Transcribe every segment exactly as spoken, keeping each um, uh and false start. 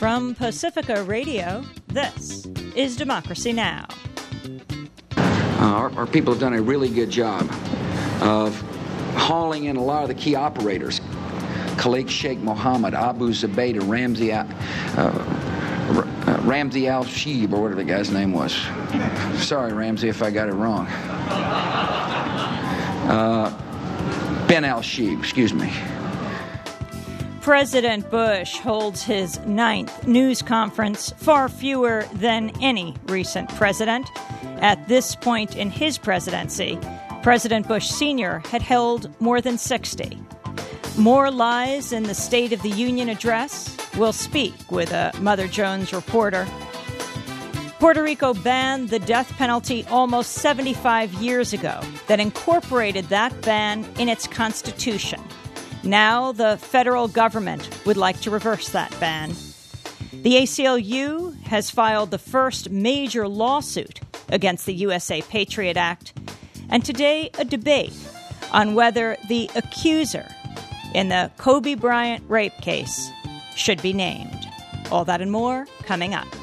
From Pacifica Radio, this is Democracy Now! Uh, our, our people have done a really good job of hauling in a lot of the key operators. Khalid Sheikh Mohammed, Abu Zubaydah, Ramzi, uh, uh, Ramzi al-Shib, or whatever the guy's name was. Sorry, Ramzi, if I got it wrong. Uh, Ben al-Shib, excuse me. President Bush holds his ninth news conference, far fewer than any recent president. At this point in his presidency, President Bush Senior had held more than sixty. More lies in the State of the Union address. We'll speak with a Mother Jones reporter. Puerto Rico banned the death penalty almost seventy-five years ago, that incorporated that ban in its constitution. Now the federal government would like to reverse that ban. The A C L U has filed the first major lawsuit against the U S A Patriot Act. And today, a debate on whether the accuser in the Kobe Bryant rape case should be named. All that and more coming up.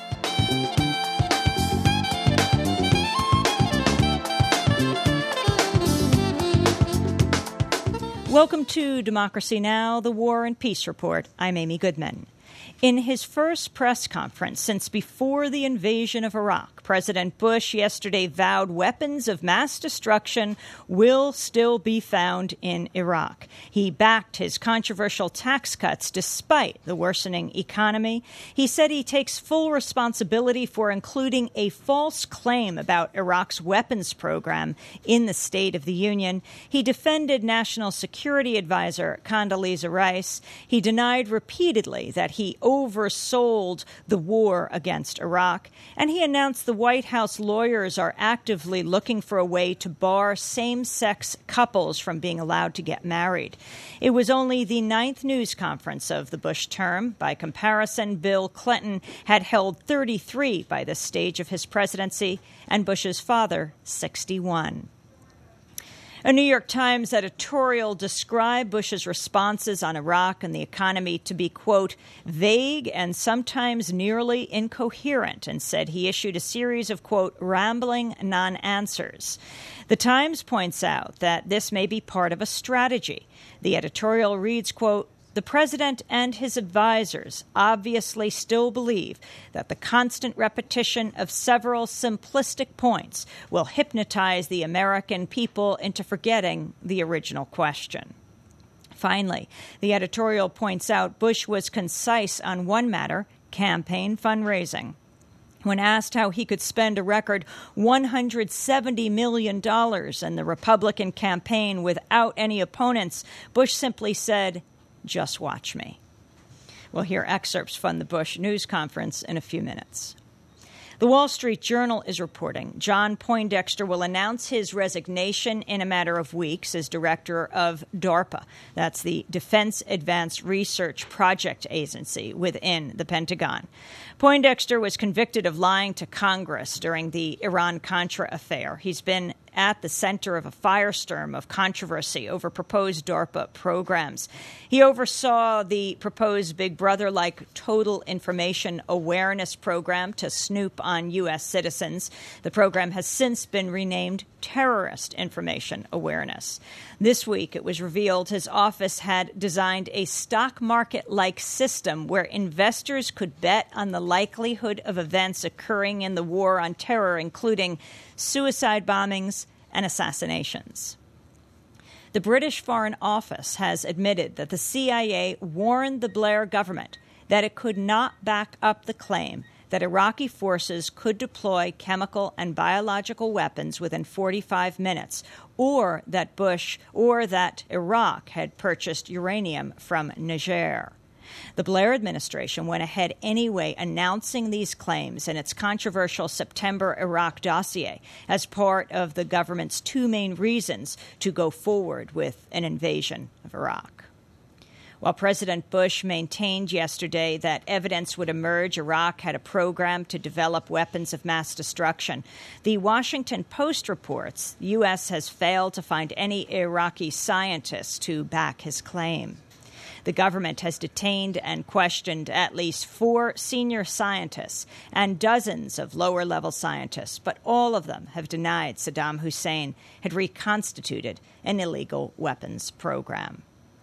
Welcome to Democracy Now!, the War and Peace Report. I'm Amy Goodman. In his first press conference since before the invasion of Iraq, President Bush yesterday vowed weapons of mass destruction will still be found in Iraq. He backed his controversial tax cuts despite the worsening economy. He said he takes full responsibility for including a false claim about Iraq's weapons program in the State of the Union. He defended National Security Advisor Condoleezza Rice. He denied repeatedly that he oversold the war against Iraq, and he announced the White House lawyers are actively looking for a way to bar same-sex couples from being allowed to get married. It was only the ninth news conference of the Bush term. By comparison, Bill Clinton had held thirty-three by this stage of his presidency, and Bush's father, sixty-one. A New York Times editorial described Bush's responses on Iraq and the economy to be, quote, vague and sometimes nearly incoherent, and said he issued a series of, quote, rambling non-answers. The Times points out that this may be part of a strategy. The editorial reads, quote, the president and his advisors obviously still believe that the constant repetition of several simplistic points will hypnotize the American people into forgetting the original question. Finally, the editorial points out Bush was concise on one matter, campaign fundraising. When asked how he could spend a record one hundred seventy million dollars in the Republican campaign without any opponents, Bush simply said, just watch me. We'll hear excerpts from the Bush news conference in a few minutes. The Wall Street Journal is reporting John Poindexter will announce his resignation in a matter of weeks as director of DARPA. That's the Defense Advanced Research Project Agency within the Pentagon. Poindexter was convicted of lying to Congress during the Iran-Contra affair. He's been at the center of a firestorm of controversy over proposed DARPA programs. He oversaw the proposed Big Brother-like Total Information Awareness program to snoop on U S citizens. The program has since been renamed Terrorist Information Awareness. This week, it was revealed his office had designed a stock market-like system where investors could bet on the likelihood of events occurring in the war on terror, including suicide bombings and assassinations. The British Foreign Office has admitted that the C I A warned the Blair government that it could not back up the claim that Iraqi forces could deploy chemical and biological weapons within forty-five minutes, or that Bush or that Iraq had purchased uranium from Niger. The Blair administration went ahead anyway, announcing these claims in its controversial September Iraq dossier as part of the government's two main reasons to go forward with an invasion of Iraq. While President Bush maintained yesterday that evidence would emerge Iraq had a program to develop weapons of mass destruction, the Washington Post reports the U S has failed to find any Iraqi scientists to back his claim. The government has detained and questioned at least four senior scientists and dozens of lower-level scientists, but all of them have denied Saddam Hussein had reconstituted an illegal weapons program.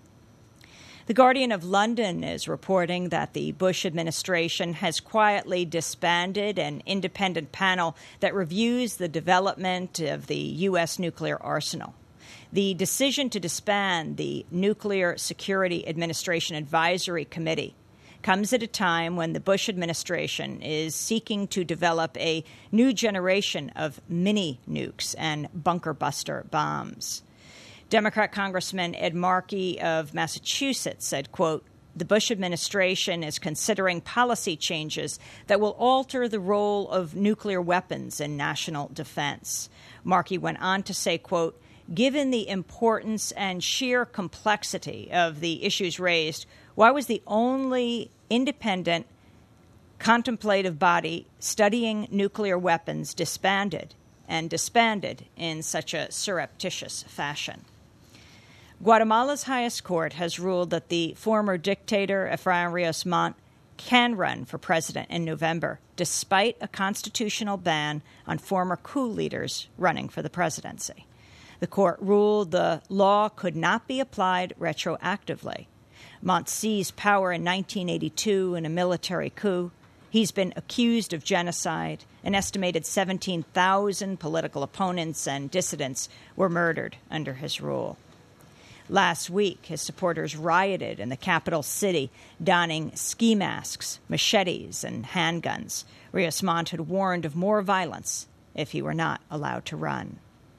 The Guardian of London is reporting that the Bush administration has quietly disbanded an independent panel that reviews the development of the U S nuclear arsenal. The decision to disband the Nuclear Security Administration Advisory Committee comes at a time when the Bush administration is seeking to develop a new generation of mini-nukes and bunker-buster bombs. Democrat Congressman Ed Markey of Massachusetts said, quote, "The Bush administration is considering policy changes that will alter the role of nuclear weapons in national defense." Markey went on to say, quote, "Given the importance and sheer complexity of the issues raised, why was the only independent contemplative body studying nuclear weapons disbanded and disbanded in such a surreptitious fashion?" Guatemala's highest court has ruled that the former dictator Efraín Ríos Montt can run for president in November, despite a constitutional ban on former coup leaders running for the presidency. The court ruled the law could not be applied retroactively. Montt seized power in nineteen eighty-two in a military coup. He's been accused of genocide. An estimated seventeen thousand political opponents and dissidents were murdered under his rule. Last week, his supporters rioted in the capital city, donning ski masks, machetes, and handguns. Ríos Montt had warned of more violence if he were not allowed to run.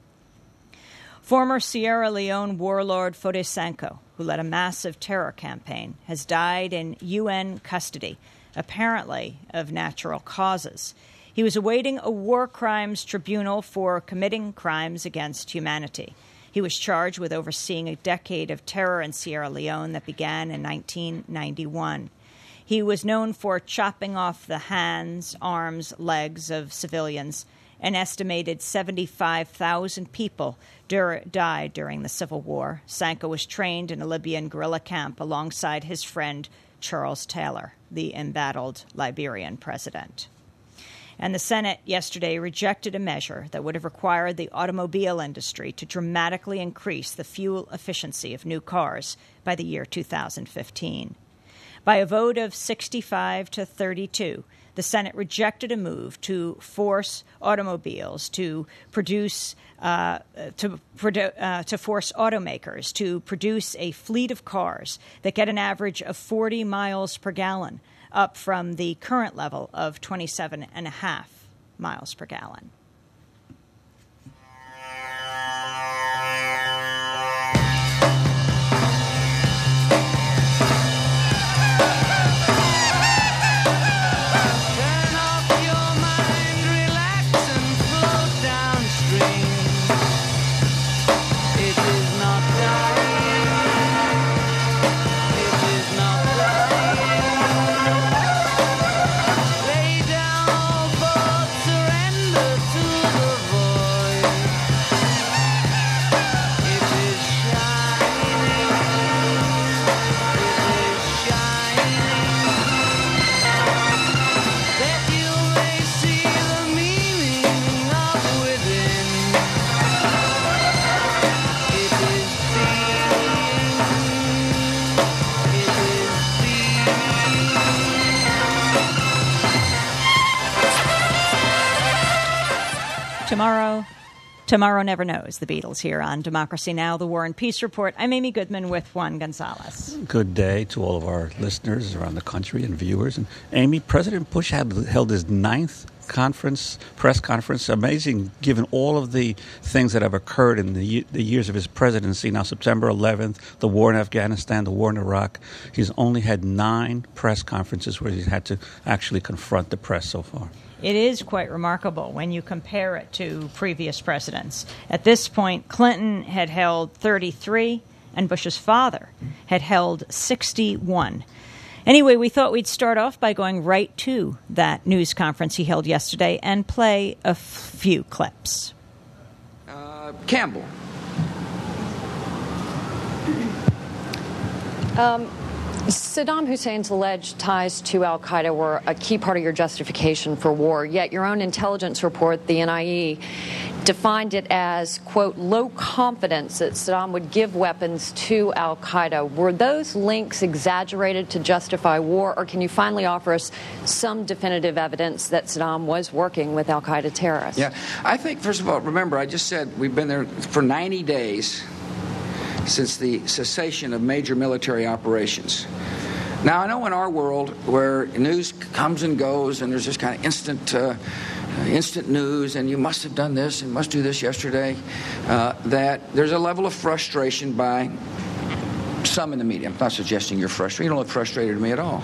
Former Sierra Leone warlord Foday Sankoh, who led a massive terror campaign, has died in U N custody, apparently of natural causes. He was awaiting a war crimes tribunal for committing crimes against humanity. He was charged with overseeing a decade of terror in Sierra Leone that began in nineteen ninety-one. He was known for chopping off the hands, arms, legs of civilians. An estimated seventy-five thousand people dur- died during the Civil War. Sankoh was trained in a Libyan guerrilla camp alongside his friend Charles Taylor, the embattled Liberian president. And the Senate yesterday rejected a measure that would have required the automobile industry to dramatically increase the fuel efficiency of new cars by the year two thousand fifteen. By a vote of sixty-five to thirty-two, the Senate rejected a move to force automobiles to produce, uh, to, produ- uh, to force automakers to produce a fleet of cars that get an average of forty miles per gallon, up from the current level of twenty-seven and a half miles per gallon. Tomorrow, tomorrow never knows. The Beatles here on Democracy Now!, the War and Peace Report. I'm Amy Goodman with Juan Gonzalez. Good day to all of our listeners around the country and viewers. And Amy, President Bush had held his ninth conference, press conference. Amazing, given all of the things that have occurred in the, the years of his presidency. Now, September eleventh, the war in Afghanistan, the war in Iraq. He's only had nine press conferences where he's had to actually confront the press so far. It is quite remarkable when you compare it to previous presidents. At this point, Clinton had held thirty-three, and Bush's father had held sixty-one. Anyway, we thought we'd start off by going right to that news conference he held yesterday and play a f- few clips. Uh, Campbell. Um, Saddam Hussein's alleged ties to al-Qaeda were a key part of your justification for war, yet your own intelligence report, the N I E, defined it as, quote, low confidence that Saddam would give weapons to al-Qaeda. Were those links exaggerated to justify war, or can you finally offer us some definitive evidence that Saddam was working with al-Qaeda terrorists? Yeah, I think, first of all, remember, I just said we've been there for ninety days since the cessation of major military operations. Now, I know in our world where news comes and goes and there's this kind of instant uh, instant news and you must have done this and must do this yesterday, uh, that there's a level of frustration by some in the media. I'm not suggesting you're frustrated. You don't look frustrated to me at all.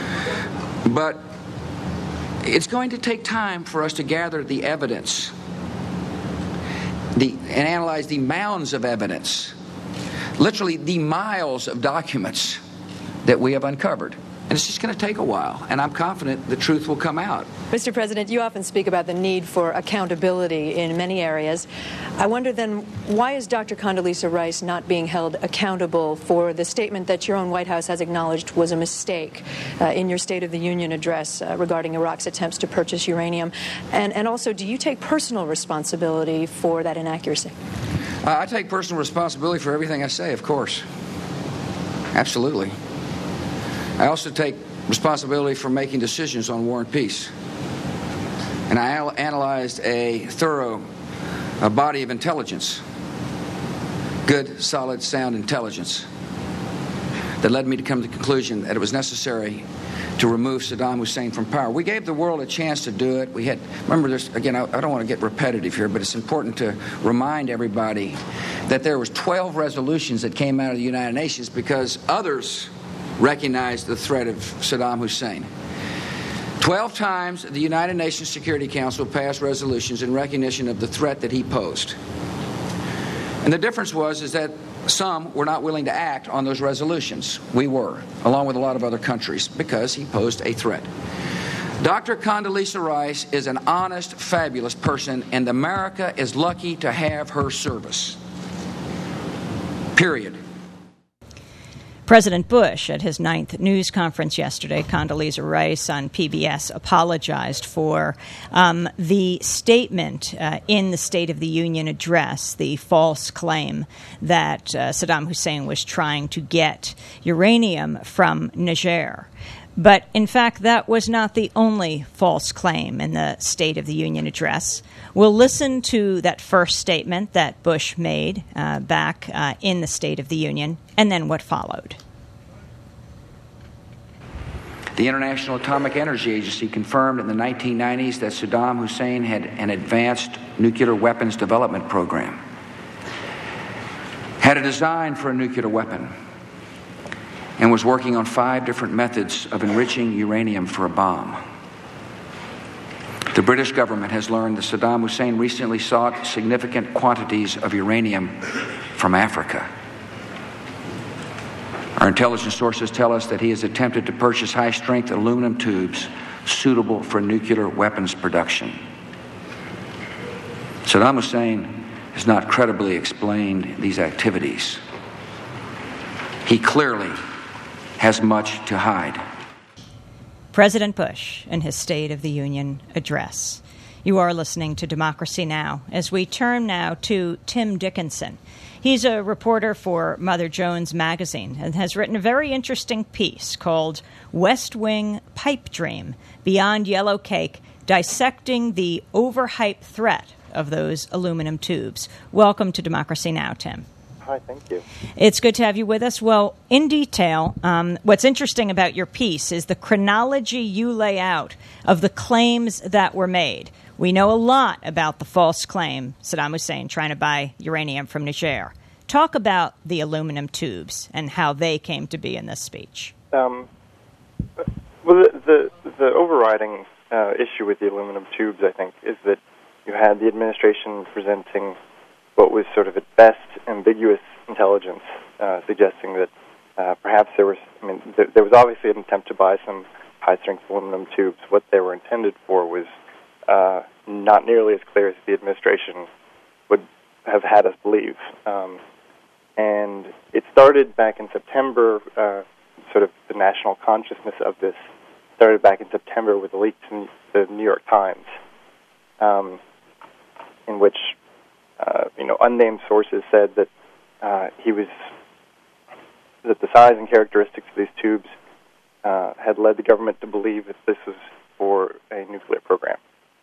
But it's going to take time for us to gather the evidence the, and analyze the mounds of evidence, literally the miles of documents that we have uncovered. And it's just going to take a while, and I'm confident the truth will come out. Mister President, you often speak about the need for accountability in many areas. I wonder then, why is Doctor Condoleezza Rice not being held accountable for the statement that your own White House has acknowledged was a mistake uh, in your State of the Union address uh, regarding Iraq's attempts to purchase uranium? And, and also, do you take personal responsibility for that inaccuracy? Uh, I take personal responsibility for everything I say, of course. Absolutely. I also take responsibility for making decisions on war and peace. And I al- analyzed a thorough a body of intelligence, good, solid, sound intelligence, that led me to come to the conclusion that it was necessary to remove Saddam Hussein from power. We gave the world a chance to do it. We had, remember this, again, I, I don't want to get repetitive here, but it's important to remind everybody that there was twelve resolutions that came out of the United Nations because others recognized the threat of Saddam Hussein. Twelve times the United Nations Security Council passed resolutions in recognition of the threat that he posed. And the difference was is that some were not willing to act on those resolutions. We were, along with a lot of other countries, because he posed a threat. Doctor Condoleezza Rice is an honest, fabulous person, and America is lucky to have her service. Period. President Bush, at his ninth news conference yesterday, Condoleezza Rice on P B S apologized for um, the statement uh, in the State of the Union address, the false claim that uh, Saddam Hussein was trying to get uranium from Niger. But, in fact, that was not the only false claim in the State of the Union address. We'll listen to that first statement that Bush made uh, back uh, in the State of the Union, and then what followed. The International Atomic Energy Agency confirmed in the nineteen nineties that Saddam Hussein had an advanced nuclear weapons development program, had a design for a nuclear weapon, and was working on five different methods of enriching uranium for a bomb. The British government has learned that Saddam Hussein recently sought significant quantities of uranium from Africa. Our intelligence sources tell us that he has attempted to purchase high-strength aluminum tubes suitable for nuclear weapons production. Saddam Hussein has not credibly explained these activities. He clearly has much to hide. President Bush in his State of the Union address. You are listening to Democracy Now! As we turn now to Tim Dickinson. He's a reporter for Mother Jones magazine and has written a very interesting piece called West Wing Pipe Dream, Beyond Yellow Cake, dissecting the overhyped threat of those aluminum tubes. Welcome to Democracy Now!, Tim. Hi, thank you. It's good to have you with us. Well, in detail, um, what's interesting about your piece is the chronology you lay out of the claims that were made. We know a lot about the false claim, Saddam Hussein trying to buy uranium from Niger. Talk about the aluminum tubes and how they came to be in this speech. Um, well, the, the, the overriding uh, issue with the aluminum tubes, I think, is that you had the administration presenting what was sort of at best ambiguous intelligence, uh, suggesting that uh, perhaps there was, I mean, there, there was obviously an attempt to buy some high-strength aluminum tubes. What they were intended for was uh, not nearly as clear as the administration would have had us believe. Um, and it started back in September. Uh, sort of the national consciousness of this started back in September with a leak to the New York Times, um, in which uh, you know unnamed sources said that uh, he was that the size and characteristics of these tubes uh, had led the government to believe that this was for a nuclear program.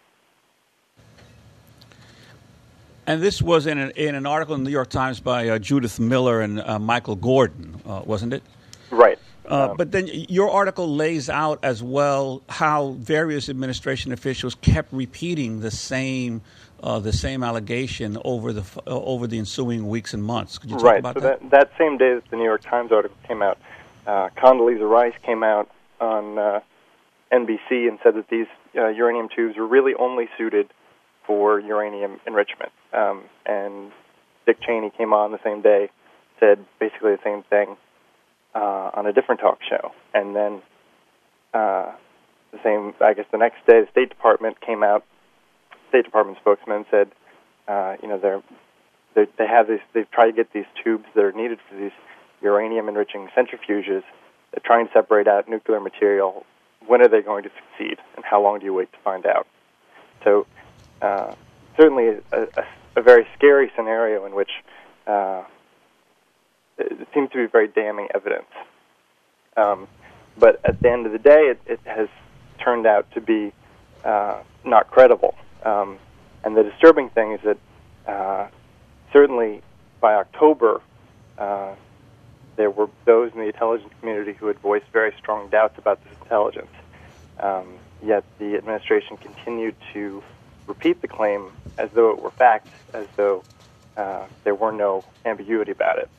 And this was in an, in an article in the New York Times by uh, Judith Miller and uh, Michael Gordon, uh, wasn't it? Right. Uh, um, but then your article lays out as well how various administration officials kept repeating the same uh, the same allegation over the uh, over the ensuing weeks and months. Could you talk right. about so that? that? That same day that the New York Times article came out, uh, Condoleezza Rice came out on uh, N B C and said that these uh, uranium tubes were really only suited for uranium enrichment. Um, and Dick Cheney came on the same day, said basically the same thing uh, on a different talk show. And then uh, the same, I guess the next day, the State Department came out, State Department spokesman said, uh, you know, they're, they're, they have these, they've tried to get these tubes that are needed for these uranium-enriching centrifuges. They're trying to separate out nuclear material. When are they going to succeed, and how long do you wait to find out? So uh, certainly a, a, a very scary scenario in which uh, it seems to be very damning evidence. Um, but at the end of the day, it, it has turned out to be uh, not credible. Um, and the disturbing thing is that uh, certainly by October, uh, there were those in the intelligence community who had voiced very strong doubts about this intelligence. Um, yet the administration continued to repeat the claim as though it were fact, as though uh, there were no ambiguity about it.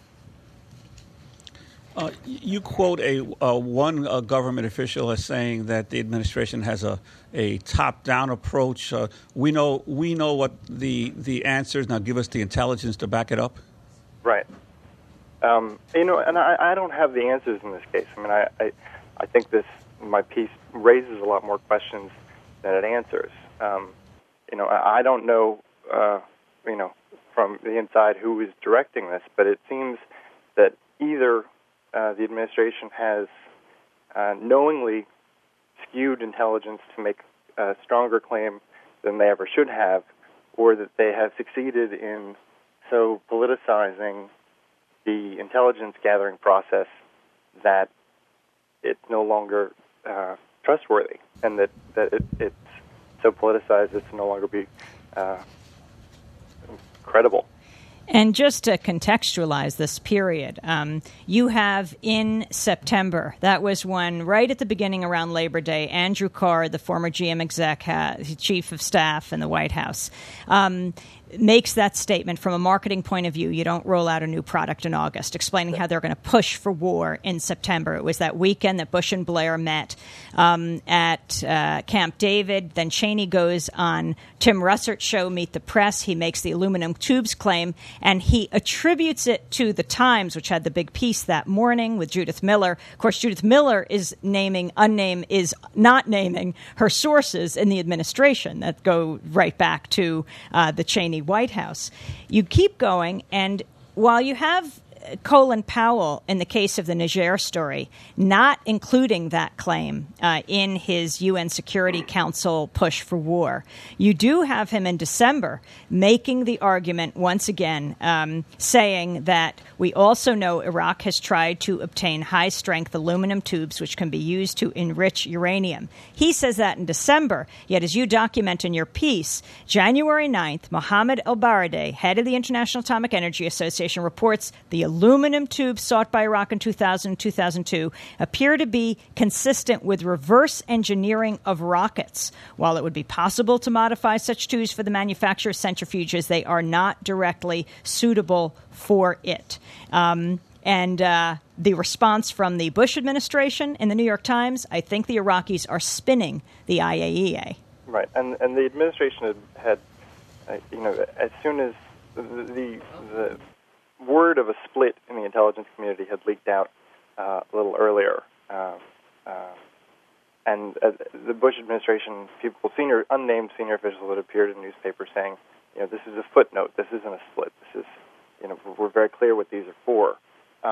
Uh, you quote a uh, one uh, government official as saying that the administration has a, a top-down approach. Uh, we know we know what the the answers. Now, give us the intelligence to back it up. Right. Um, you know, and I, I don't have the answers in this case. I mean, I, I, I think this my piece raises a lot more questions than it answers. Um, you know, I, I don't know, uh, you know, from the inside who is directing this, but it seems that either uh, the administration has uh, knowingly skewed intelligence to make a stronger claim than they ever should have, or that they have succeeded in so politicizing the intelligence gathering process that it's no longer uh, trustworthy, and that, that it, it's so politicized as to no longer be uh, credible. And just to contextualize this period, um, you have in September, that was when, right at the beginning around Labor Day, Andrew Carr, the former G M exec, ha- chief of staff in the White House, um, makes that statement from a marketing point of view. You don't roll out a new product in August, explaining how they're going to push for war in September. It was that weekend that Bush and Blair met um, at uh, Camp David. Then Cheney goes on Tim Russert's show, Meet the Press. He makes the aluminum tubes claim, and he attributes it to the Times, which had the big piece that morning with Judith Miller. Of course, Judith Miller is naming, unname is not naming her sources in the administration that go right back to uh, the Cheney White House. You keep going, and while you have Colin Powell, in the case of the Niger story, not including that claim uh, in his U N Security Council push for war, you do have him in December making the argument once again, um, saying that we also know Iraq has tried to obtain high-strength aluminum tubes which can be used to enrich uranium. He says that in December, yet as you document in your piece, January ninth, Mohammed El-Baradei, head of the International Atomic Energy Association, reports the aluminum tubes sought by Iraq in two thousand and two thousand two appear to be consistent with reverse engineering of rockets. While it would be possible to modify such tubes for the manufacture of centrifuges, they are not directly suitable for it. Um, and uh, the response from the Bush administration in the New York Times, I think the Iraqis are spinning the I A E A. Right, and and the administration had, had uh, you know, as soon as the, the the word of a split in the intelligence community had leaked out uh, a little earlier, uh, uh, and uh, the Bush administration, people, senior, unnamed senior officials that appeared in newspapers saying, you know, this is a footnote, this isn't a split, this is, you know, we're very clear what these are for. Um,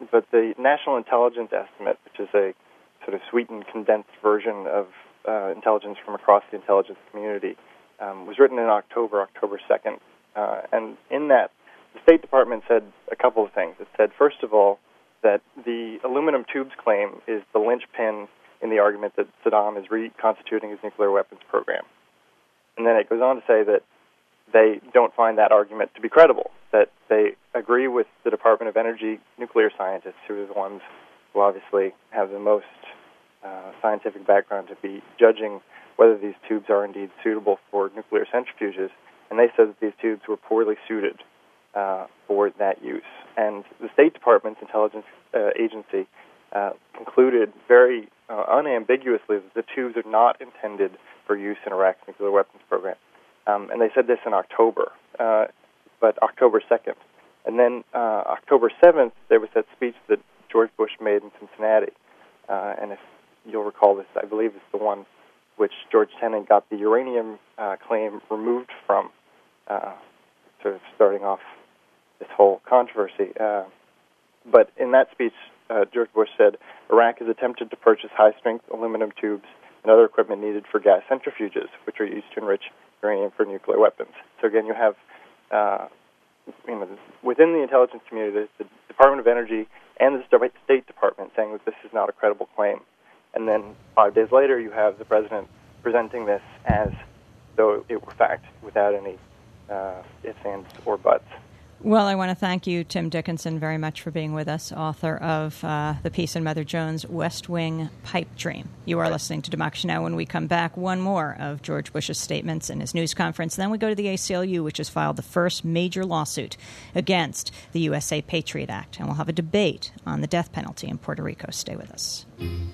but the National Intelligence Estimate, which is a sort of sweetened, condensed version of uh, intelligence from across the intelligence community, um, was written in October, October second. Uh, and in that, the State Department said a couple of things. It said, first of all, that the aluminum tubes claim is the linchpin in the argument that Saddam is reconstituting his nuclear weapons program. And then it goes on to say that they don't find that argument to be credible, that they agree with the Department of Energy nuclear scientists, who are the ones who obviously have the most uh, scientific background to be judging whether these tubes are indeed suitable for nuclear centrifuges. And they said that these tubes were poorly suited uh, for that use. And the State Department's intelligence uh, agency uh, concluded very uh, unambiguously that the tubes are not intended for use in Iraq's nuclear weapons program. Um, and they said this in October, uh, but October second. And then uh, October seventh, there was that speech that George Bush made in Cincinnati. Uh, and if you'll recall this, I believe it's the one which George Tenet got the uranium uh, claim removed from, uh, sort of starting off this whole controversy. Uh, but in that speech, uh, George Bush said, Iraq has attempted to purchase high-strength aluminum tubes and other equipment needed for gas centrifuges, which are used to enrich uranium for nuclear weapons. So again, you have, uh, you know, within the intelligence community, the, the Department of Energy and the State Department saying that this is not a credible claim. And then five days later, you have the president presenting this as though it were fact, without any uh, ifs, ands, or buts. Well, I want to thank you, Tim Dickinson, very much for being with us, author of uh, the piece in Mother Jones, West Wing Pipe Dream. You are listening to Democracy Now! When we come back, one more of George Bush's statements in his news conference. Then we go to the A C L U, which has filed the first major lawsuit against the U S A Patriot Act. And we'll have a debate on the death penalty in Puerto Rico. Stay with us.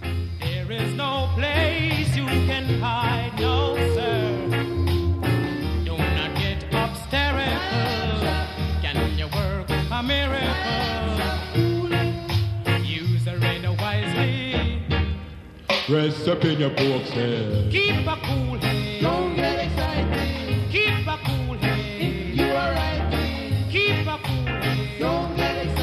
There is no place you can hide, no, sir. Do not get hysterical. Can you work a miracle? Use the radar wisely. Rest up in your books head. Keep a cool head. Don't get excited. Keep a cool head. You are right. Keep a cool head. Don't get excited.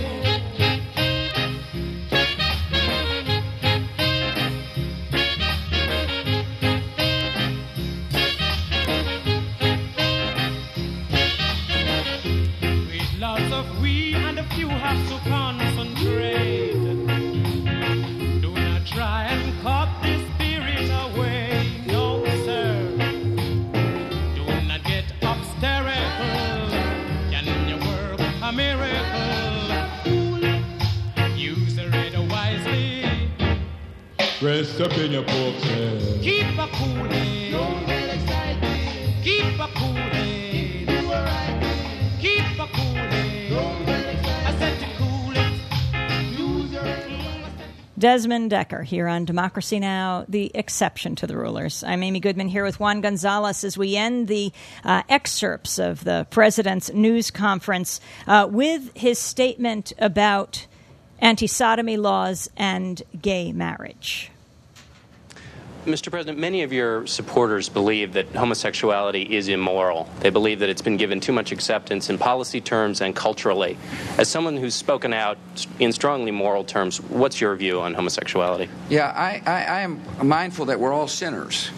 We and a few have to concentrate. Do not try and cut this spirit away, no sir. Do not get hysterical. Can you work a miracle? Use the radar wisely. Rest up in your books head. Keep a cool head. Don't get excited. Keep a cool head. You are right. Keep a cool head. Desmond Decker here on Democracy Now!, the exception to the rulers. I'm Amy Goodman here with Juan Gonzalez as we end the uh, excerpts of the president's news conference uh, with his statement about anti-sodomy laws and gay marriage. Mister President, many of your supporters believe that homosexuality is immoral. They believe that it's been given too much acceptance in policy terms and culturally. As someone who's spoken out in strongly moral terms, what's your view on homosexuality? Yeah, I, I, I am mindful that we're all sinners.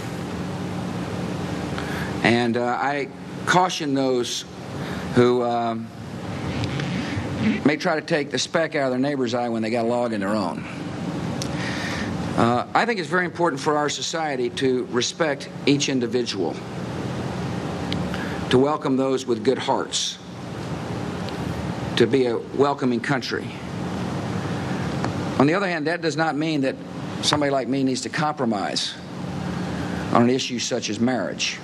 And uh, I caution those who um, may try to take the speck out of their neighbor's eye when they got a log in their own. Uh, I think it's very important for our society to respect each individual, to welcome those with good hearts, to be a welcoming country. On the other hand, that does not mean that somebody like me needs to compromise on an issue such as marriage.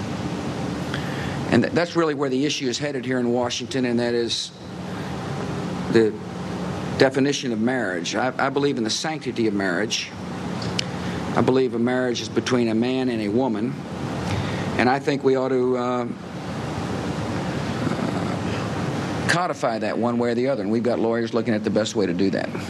And that's really where the issue is headed here in Washington, and that is the definition of marriage. I, I believe in the sanctity of marriage. I believe a marriage is between a man and a woman, and I think we ought to uh, codify that one way or the other, and we've got lawyers looking at the best way to do that.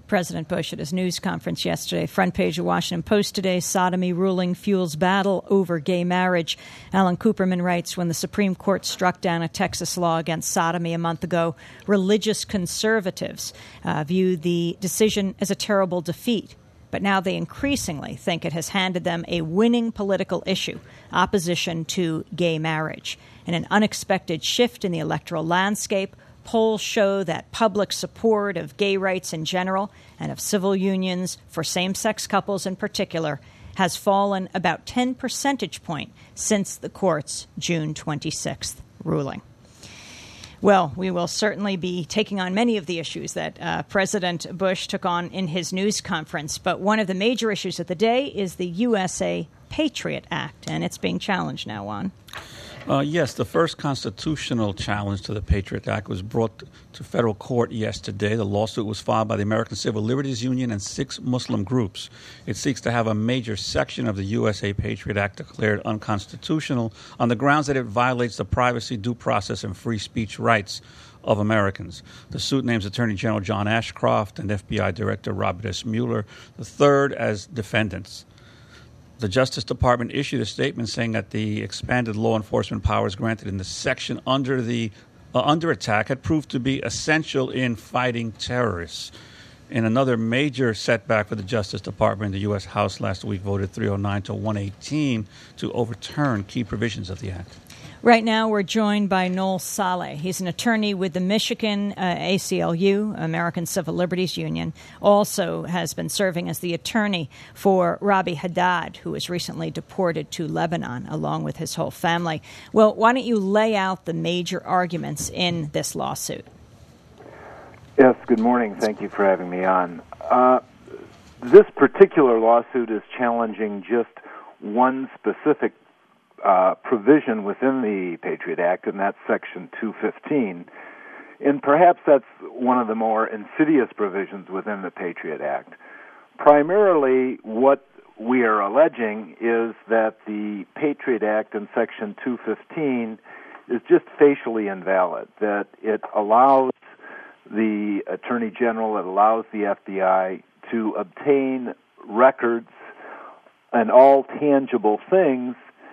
President Bush at his news conference yesterday. Front page of Washington Post today, sodomy ruling fuels battle over gay marriage. Alan Cooperman writes, when the Supreme Court struck down a Texas law against sodomy a month ago, religious conservatives uh, view the decision as a terrible defeat. But now they increasingly think it has handed them a winning political issue, opposition to gay marriage. In an unexpected shift in the electoral landscape, polls show that public support of gay rights in general and of civil unions for same-sex couples in particular has fallen about ten percentage points since the court's June twenty-sixth ruling. Well, we will certainly be taking on many of the issues that uh, President Bush took on in his news conference, but one of the major issues of the day is the U S A Patriot Act, and it's being challenged now, Juan. Uh, yes, the first constitutional challenge to the Patriot Act was brought to federal court yesterday. The lawsuit was filed by the American Civil Liberties Union and six Muslim groups. It seeks to have a major section of the U S A Patriot Act declared unconstitutional on the grounds that it violates the privacy, due process, and free speech rights of Americans. The suit names Attorney General John Ashcroft and F B I Director Robert S. Mueller the third as defendants. The Justice Department issued a statement saying that the expanded law enforcement powers granted in the section under the uh, under attack had proved to be essential in fighting terrorists. In another major setback for the Justice Department, the U S House last week voted three oh nine to one eighteen to overturn key provisions of the act. Right now, we're joined by Noel Saleh. He's an attorney with the Michigan uh, A C L U, American Civil Liberties Union. Also has been serving as the attorney for Rabbi Haddad, who was recently deported to Lebanon, along with his whole family. Well, why don't you lay out the major arguments in this lawsuit? Yes, good morning. Thank you for having me on. Uh, this particular lawsuit is challenging just one specific Uh, provision within the Patriot Act, and that's Section two fifteen. And perhaps that's one of the more insidious provisions within the Patriot Act. Primarily, what we are alleging is that the Patriot Act in Section two fifteen is just facially invalid, that it allows the Attorney General, it allows the F B I to obtain records and all tangible things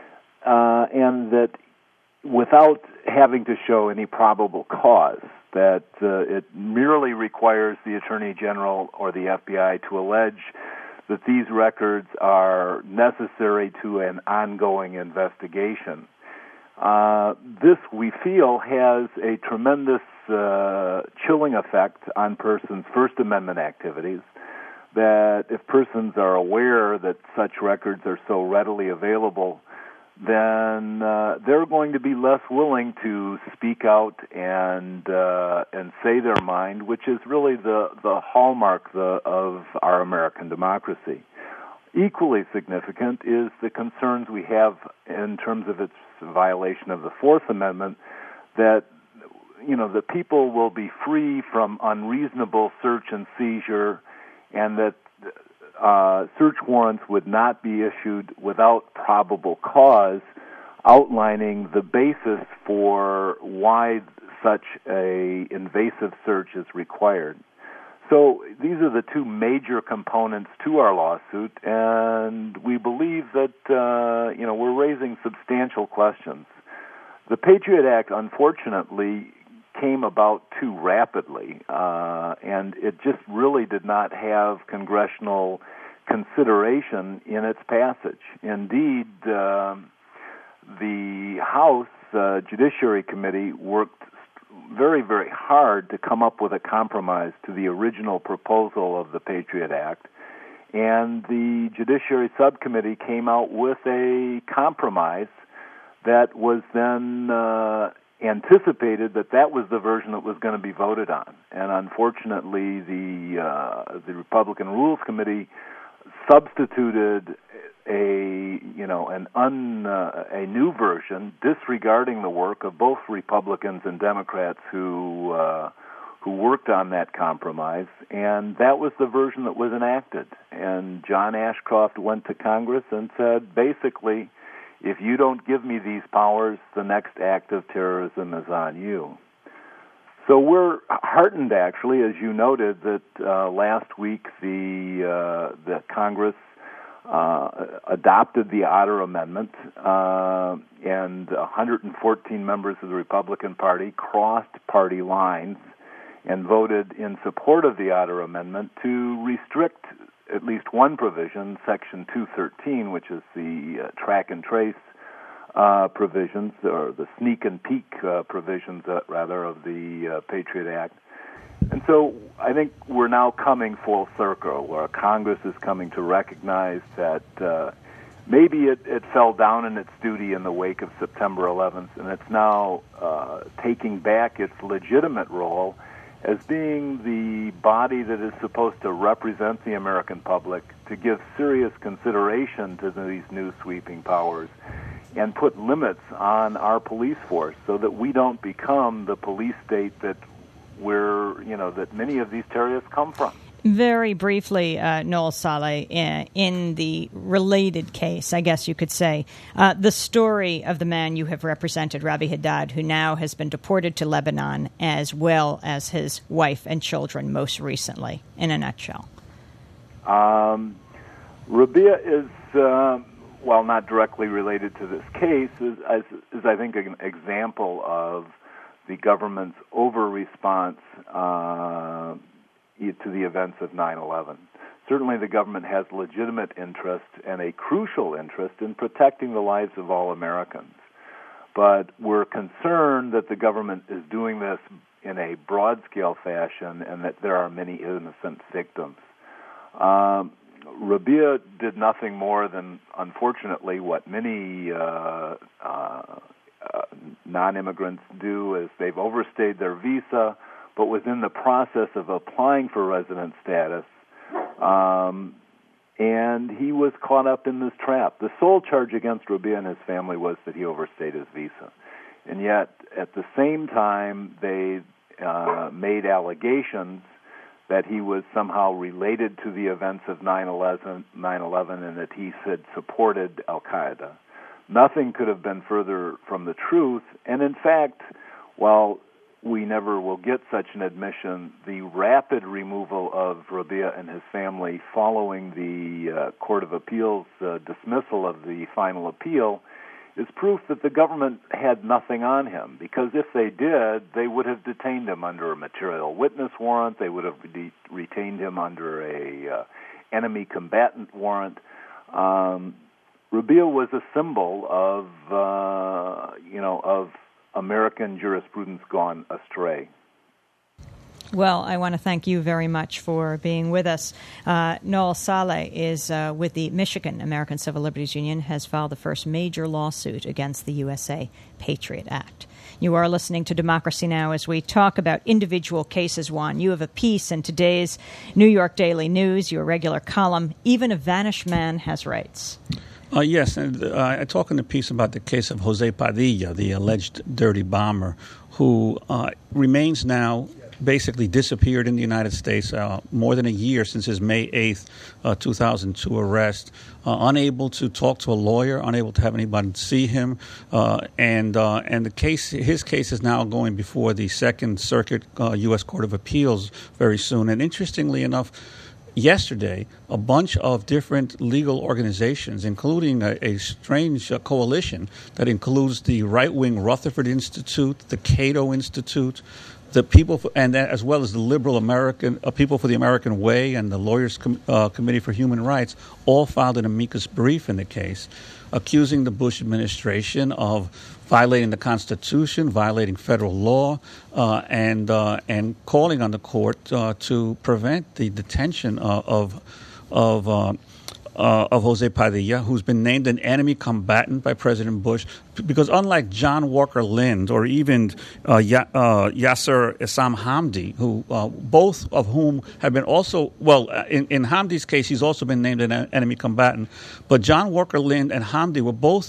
Uh, and that without having to show any probable cause, that uh, it merely requires the Attorney General or the F B I to allege that these records are necessary to an ongoing investigation. Uh, this, we feel, has a tremendous uh, chilling effect on persons' First Amendment activities, that if persons are aware that such records are so readily available, then uh, they're going to be less willing to speak out and uh, and say their mind, which is really the, the hallmark the, of our American democracy. Equally significant is the concerns we have in terms of its violation of the Fourth Amendment, that you know the people will be free from unreasonable search and seizure, and that Uh, search warrants would not be issued without probable cause, outlining the basis for why such a invasive search is required. So these are the two major components to our lawsuit, and we believe that uh, you know we're raising substantial questions. The Patriot Act, unfortunately, came about too rapidly, uh, and it just really did not have congressional consideration in its passage. Indeed, uh, the House uh, Judiciary Committee worked very, very hard to come up with a compromise to the original proposal of the Patriot Act, and the Judiciary Subcommittee came out with a compromise that was then uh, anticipated that that was the version that was going to be voted on. And unfortunately, the uh, the Republican Rules Committee substituted a you know an un uh, a new version, disregarding the work of both Republicans and Democrats who uh, who worked on that compromise, and that was the version that was enacted. And John Ashcroft went to Congress and said, basically, if you don't give me these powers, the next act of terrorism is on you. So we're heartened, actually, as you noted, that uh, last week the uh, the Congress uh, adopted the Otter Amendment, uh, and one hundred fourteen members of the Republican Party crossed party lines and voted in support of the Otter Amendment to restrict at least one provision, Section two thirteen, which is the uh, track and trace Uh, provisions, or the sneak and peek uh, provisions, uh, rather, of the uh, Patriot Act. And so I think we're now coming full circle, where Congress is coming to recognize that uh, maybe it, it fell down in its duty in the wake of September eleventh, and it's now uh, taking back its legitimate role as being the body that is supposed to represent the American public, to give serious consideration to these new sweeping powers, and put limits on our police force so that we don't become the police state that we're, you know, that many of these terrorists come from. Very briefly, uh, Noel Saleh, in, in the related case, I guess you could say, uh, the story of the man you have represented, Rabih Haddad, who now has been deported to Lebanon, as well as his wife and children most recently, in a nutshell. Um, Rabih is... Uh, while not directly related to this case, is, is, is I think an example of the government's over-response uh, to the events of nine eleven. Certainly the government has legitimate interest and a crucial interest in protecting the lives of all Americans. But we're concerned that the government is doing this in a broad-scale fashion and that there are many innocent victims. Um, Rabih did nothing more than, unfortunately, what many uh, uh, uh, non-immigrants do, is they've overstayed their visa, but was in the process of applying for resident status, um, and he was caught up in this trap. The sole charge against Rabih and his family was that he overstayed his visa, and yet at the same time they uh, made allegations that he was somehow related to the events of nine eleven and that he had supported Al-Qaeda. Nothing could have been further from the truth, and in fact, while we never will get such an admission, the rapid removal of Rabih and his family following the uh, Court of Appeals uh, dismissal of the final appeal is proof that the government had nothing on him, because if they did, they would have detained him under a material witness warrant, they would have de- retained him under a uh, enemy combatant warrant. Um, Rabih was a symbol of, uh, you know, of American jurisprudence gone astray. Well, I want to thank you very much for being with us. Uh, Noel Saleh is uh, with the Michigan American Civil Liberties Union, has filed the first major lawsuit against the U S A Patriot Act. You are listening to Democracy Now! As we talk about individual cases. Juan, you have a piece in today's New York Daily News, your regular column, Even a Vanished Man Has Rights. Uh, yes, and uh, I talk in the piece about the case of Jose Padilla, the alleged dirty bomber, who uh, remains now basically disappeared in the United States uh, more than a year since his May eighth, uh, two thousand two arrest, uh, unable to talk to a lawyer, unable to have anybody see him, uh, and uh, and the case, his case is now going before the Second Circuit uh, U S Court of Appeals very soon. And interestingly enough, yesterday, a bunch of different legal organizations, including a, a strange uh, coalition that includes the right-wing Rutherford Institute, the Cato Institute, the people, for, and as well as the Liberal American uh, People for the American Way and the Lawyers Com- uh, Committee for Human Rights, all filed an amicus brief in the case, accusing the Bush administration of violating the Constitution, violating federal law, uh, and uh, and calling on the court uh, to prevent the detention uh, of of. Uh, Uh, of Jose Padilla, who's been named an enemy combatant by President Bush, because unlike John Walker Lind or even uh, ya- uh, Yasser Essam Hamdi, who uh, both of whom have been also, well, in, in Hamdi's case, he's also been named an enemy combatant, but John Walker Lind and Hamdi were both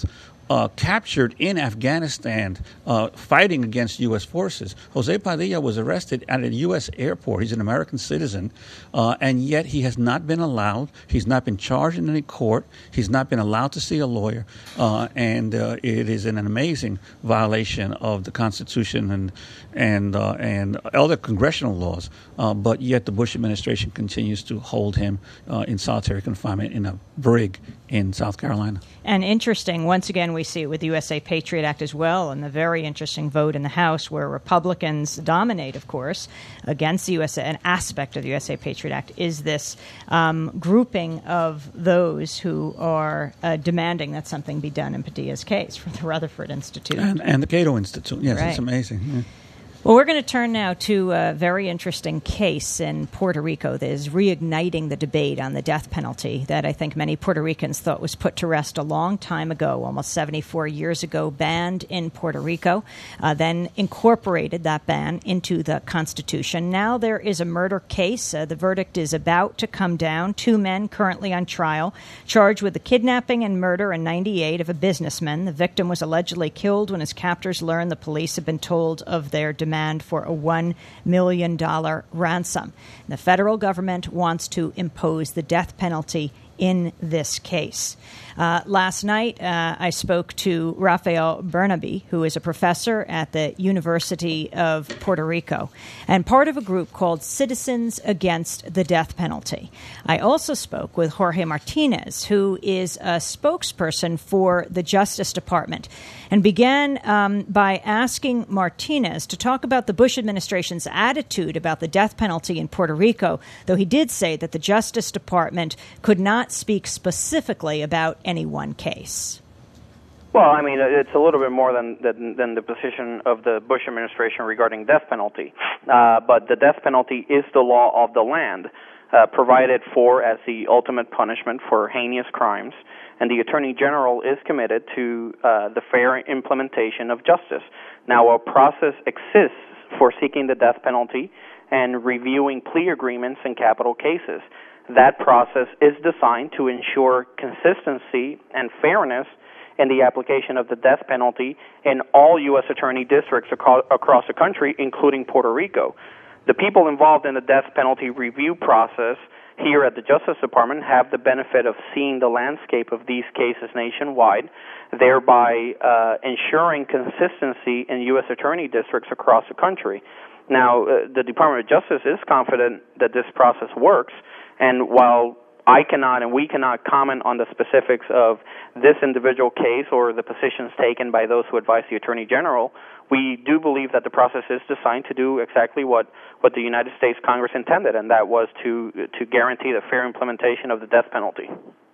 uh, captured in Afghanistan uh, fighting against U S forces. Jose Padilla was arrested at a U S airport. He's an American citizen, uh, and yet he has not been allowed. He's not been charged in any court. He's not been allowed to see a lawyer, uh, and uh, it is an amazing violation of the Constitution and and uh, and other congressional laws. Uh, but yet the Bush administration continues to hold him uh, in solitary confinement in a brig in South Carolina. And interesting, once again, we see it with the U S A Patriot Act as well, and the very interesting vote in the House where Republicans dominate, of course, against the U S A. An aspect of the U S A Patriot Act is this um, grouping of those who are uh, demanding that something be done in Padilla's case from the Rutherford Institute. And, and the Cato Institute. Yes, right. It's amazing. Yeah. Well, we're going to turn now to a very interesting case in Puerto Rico that is reigniting the debate on the death penalty that I think many Puerto Ricans thought was put to rest a long time ago, almost seventy-four years ago, banned in Puerto Rico, uh, then incorporated that ban into the Constitution. Now there is a murder case. Uh, the verdict is about to come down. Two men currently on trial, charged with the kidnapping and murder in ninety-eight of a businessman. The victim was allegedly killed when his captors learned the police had been told of their demand for a one million dollars ransom. The federal government wants to impose the death penalty in this case. Uh, last night, uh, I spoke to Rafael Bernabe, who is a professor at the University of Puerto Rico and part of a group called Citizens Against the Death Penalty. I also spoke with Jorge Martinez, who is a spokesperson for the Justice Department, and began um, by asking Martinez to talk about the Bush administration's attitude about the death penalty in Puerto Rico, though he did say that the Justice Department could not speak specifically about any one case. Well, I mean, it's a little bit more than than, than the position of the Bush administration regarding death penalty. Uh, but the death penalty is the law of the land, uh, provided for as the ultimate punishment for heinous crimes, and the Attorney General is committed to uh, the fair implementation of justice. Now, a process exists for seeking the death penalty and reviewing plea agreements in capital cases. That process is designed to ensure consistency and fairness in the application of the death penalty in all U S attorney districts aco- across the country, including Puerto Rico. The people involved in the death penalty review process here at the Justice Department have the benefit of seeing the landscape of these cases nationwide, thereby uh, ensuring consistency in U S attorney districts across the country. Now, uh, the Department of Justice is confident that this process works, and while I cannot and we cannot comment on the specifics of this individual case or the positions taken by those who advise the Attorney General, we do believe that the process is designed to do exactly what, what the United States Congress intended, and that was to to guarantee the fair implementation of the death penalty.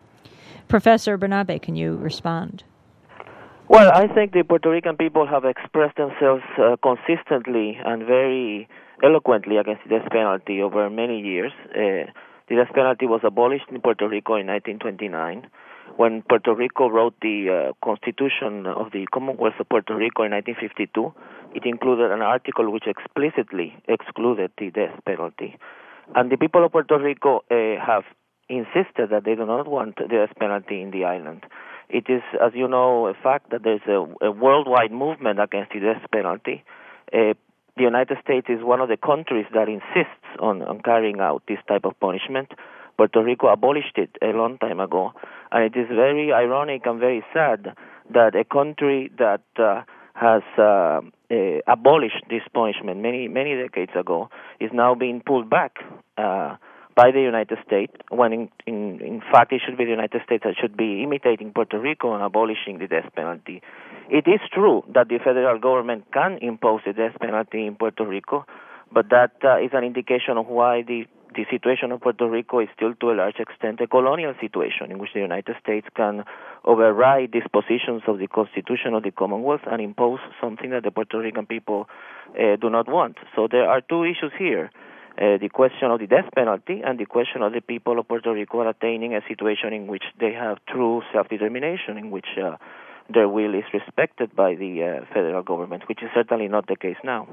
Professor Bernabe, can you respond? Well, I think the Puerto Rican people have expressed themselves uh, consistently and very eloquently against the death penalty over many years. Uh, the death penalty was abolished in Puerto Rico in nineteen twenty-nine. When Puerto Rico wrote the uh, Constitution of the Commonwealth of Puerto Rico in nineteen fifty-two, it included an article which explicitly excluded the death penalty. And the people of Puerto Rico uh, have insisted that they do not want the death penalty in the island. It is, as you know, a fact that there's a, a worldwide movement against the death penalty. Uh, the United States is one of the countries that insists on, on carrying out this type of punishment. Puerto Rico abolished it a long time ago. And it is very ironic and very sad that a country that uh, has uh, uh, abolished this punishment many, many decades ago is now being pulled back uh, by the United States, when in, in, in fact it should be the United States that should be imitating Puerto Rico and abolishing the death penalty. It is true that the federal government can impose the death penalty in Puerto Rico, but that uh, is an indication of why the, the situation of Puerto Rico is still to a large extent a colonial situation in which the United States can override dispositions of the Constitution of the Commonwealth and impose something that the Puerto Rican people uh, do not want. So there are two issues here. Uh, the question of the death penalty and the question of the people of Puerto Rico attaining a situation in which they have true self-determination, in which uh, their will is respected by the uh, federal government, which is certainly not the case now.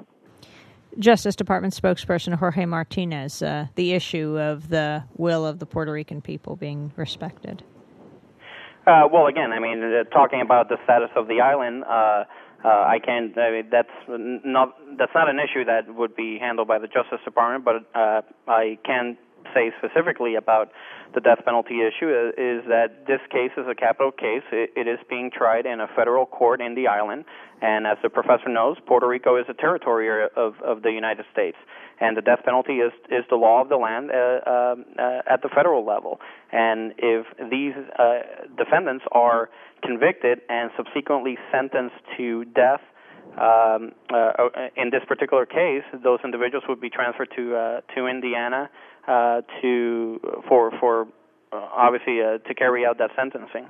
Justice Department spokesperson Jorge Martinez, uh, the issue of the will of the Puerto Rican people being respected. Uh, well, again, I mean, uh, talking about the status of the island, uh, uh, I can't. I mean, that's not that's not an issue that would be handled by the Justice Department. But uh, I can say specifically about the death penalty issue is, is that this case is a capital case. It, it is being tried in a federal court in the island, and as the professor knows, Puerto Rico is a territory of, of the United States, and the death penalty is, is the law of the land uh, uh, at the federal level. And if these uh, defendants are convicted and subsequently sentenced to death, um, uh, in this particular case, those individuals would be transferred to uh, to Indiana uh, to for for uh, obviously uh, to carry out that sentencing.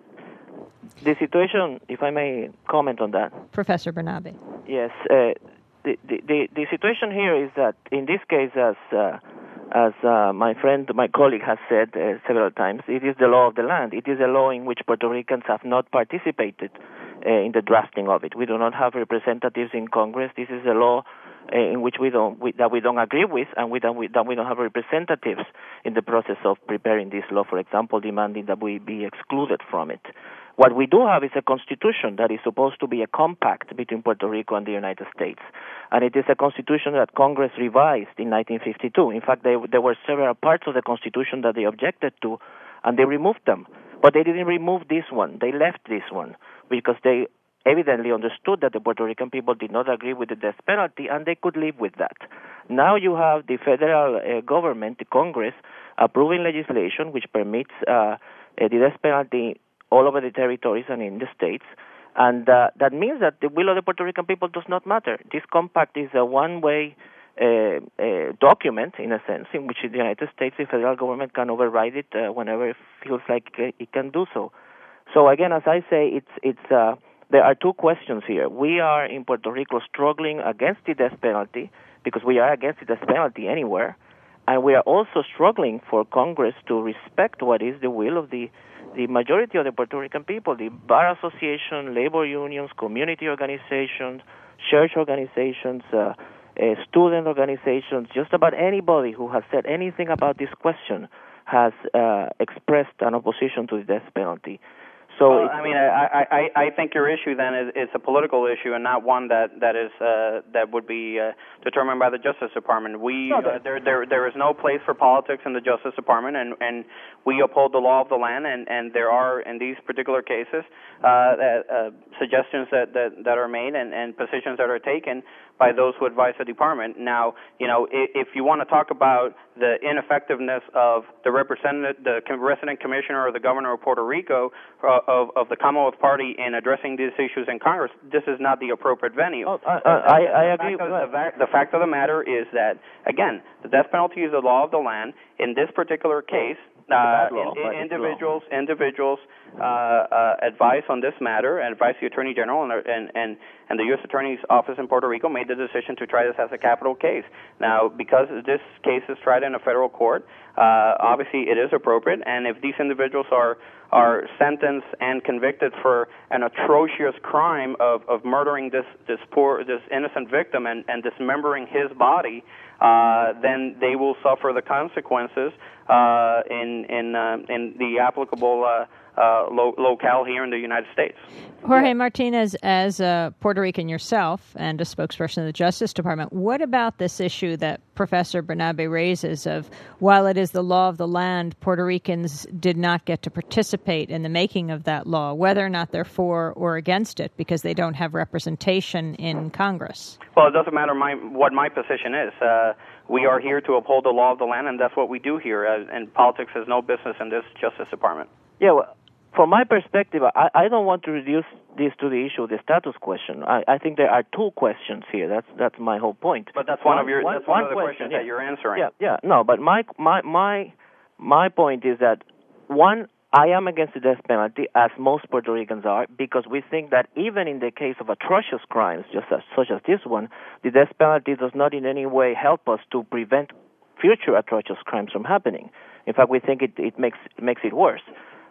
The situation, if I may comment on that, Professor Bernabe. Yes, uh, the, the the the situation here is that in this case, as uh, as uh, my friend, my colleague has said uh, several times, it is the law of the land. It is a law in which Puerto Ricans have not participated uh, in the drafting of it. We do not have representatives in Congress. This is a law uh, in which we don't we, that we don't agree with, and we don't we, that we don't have representatives in the process of preparing this law. For example, demanding that we be excluded from it. What we do have is a constitution that is supposed to be a compact between Puerto Rico and the United States. And it is a constitution that Congress revised in nineteen fifty-two. In fact, they, there were several parts of the constitution that they objected to, and they removed them. But they didn't remove this one. They left this one because they evidently understood that the Puerto Rican people did not agree with the death penalty, and they could live with that. Now you have the federal uh, government, the Congress, approving legislation which permits uh, the death penalty all over the territories and in the states, and uh, that means that the will of the Puerto Rican people does not matter. This compact is a one-way uh, uh, document, in a sense, in which the United States, the federal government, can override it uh, whenever it feels like it can do so. So again, as I say, it's it's uh, there are two questions here. We are in Puerto Rico struggling against the death penalty because we are against the death penalty anywhere, and we are also struggling for Congress to respect what is the will of the the majority of the Puerto Rican people, the bar association, labor unions, community organizations, church organizations, uh, uh, student organizations, just about anybody who has said anything about this question has uh, expressed an opposition to the death penalty. So well, I mean, I, I, I think your issue then is, is a political issue and not one that that is uh, that would be uh, determined by the Justice Department. We no, uh, there there there is no place for politics in the Justice Department, and, and we uphold the law of the land. And, and there are in these particular cases uh, uh, suggestions that, that, that are made and, and positions that are taken by those who advise the department. Now, you know, if, if you want to talk about the ineffectiveness of the representative, the resident commissioner or the governor of Puerto Rico uh, of, of the Commonwealth Party in addressing these issues in Congress, this is not the appropriate venue. Oh, I, I, I agree. The fact, of, the, the fact of the matter is that, again, the death penalty is the law of the land. In this particular case, Uh, law, in, in individuals, individuals uh, uh, advice on this matter, and advice the Attorney General and, and and and the U S Attorney's Office in Puerto Rico made the decision to try this as a capital case. Now, because this case is tried in a federal court, uh, obviously it is appropriate. And if these individuals are are sentenced and convicted for an atrocious crime of, of murdering this this poor this innocent victim and, and dismembering his body, uh, then they will suffer the consequences uh, in in uh, in the applicable uh, uh, lo- locale here in the United States. Jorge Martinez, as a Puerto Rican yourself and a spokesperson of the Justice Department, what about this issue that Professor Bernabe raises of, while it is the law of the land, Puerto Ricans did not get to participate in the making of that law, whether or not they're for or against it, because they don't have representation in Congress? Well, it doesn't matter my, what my position is. Uh, we are here to uphold the law of the land, and that's what we do here, uh, and politics has no business in this Justice Department. Yeah, well, from my perspective, I, I don't want to reduce this to the issue of the status question. I, I think there are two questions here. That's that's my whole point. But that's one, one of your one, that's one, one of the question, questions yeah. that you're answering. Yeah, yeah. No, but my my my my point is that one, I am against the death penalty, as most Puerto Ricans are, because we think that even in the case of atrocious crimes, just as, such as this one, the death penalty does not in any way help us to prevent future atrocious crimes from happening. In fact, we think it, it makes it makes it worse.